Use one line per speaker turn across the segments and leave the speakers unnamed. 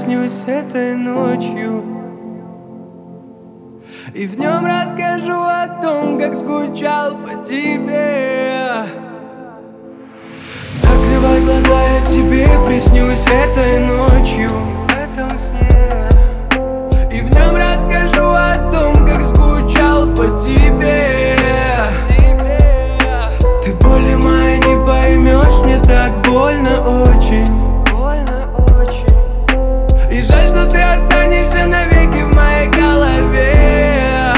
приснюсь этой ночью, и в нем расскажу о том, как скучал по тебе. Закрывай глаза, я тебе приснюсь этой ночью, в этом сне, и в нем расскажу о том, как скучал по тебе. Ты боли моей не поймешь, мне так больно очень. И жаль, что ты останешься навеки в моей голове.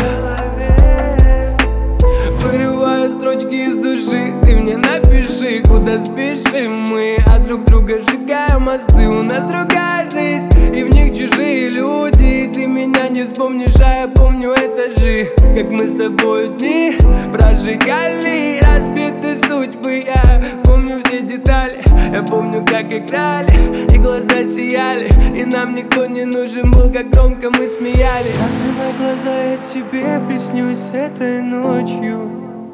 Вырываю строчки из души, ты мне напиши, куда спешим мы. От друг друга сжигаем мосты, у нас другая жизнь, и в них чужие люди. И ты меня не вспомнишь, а я помню этажи, как мы с тобой дни прожигали, разбиты судьбы. Я помню все детали, я помню, как играли, и глаза сияли, и нам никто не нужен был, как громко мы смеялись. Закрывай глаза, я тебе приснюсь этой ночью,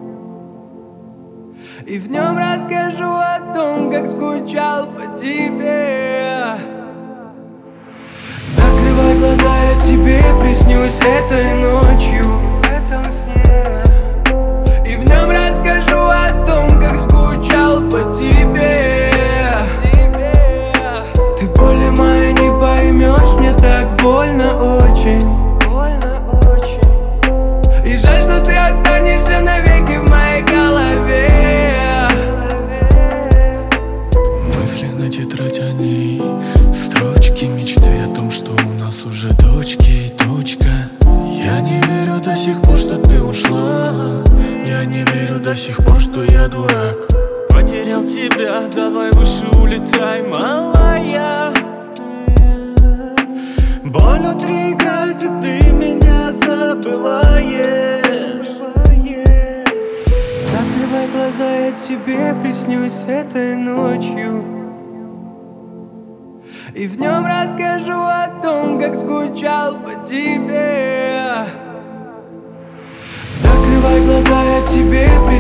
и в нем расскажу о том, как скучал по тебе. Закрывай глаза, я тебе приснюсь этой ночью, в этом сне, и в нем расскажу о том, как скучал по тебе. Ты боли моей не поймешь, мне так больно очень. И жаль, что ты останешься навеки в моей голове.
Мысли на тетрадь о ней, строчки мечты о том, что у нас уже дочки и дочка. Я не верю до сих пор, что ты ушла. Я не верю до сих пор, что я дурак. Потерял тебя, давай выше улетай, малая. Боль внутри играет, и ты меня забываешь.
Закрывай глаза, я тебе приснюсь этой ночью, и в нем расскажу о том, как скучал по тебе. Закрывай глаза, я тебе приснюсь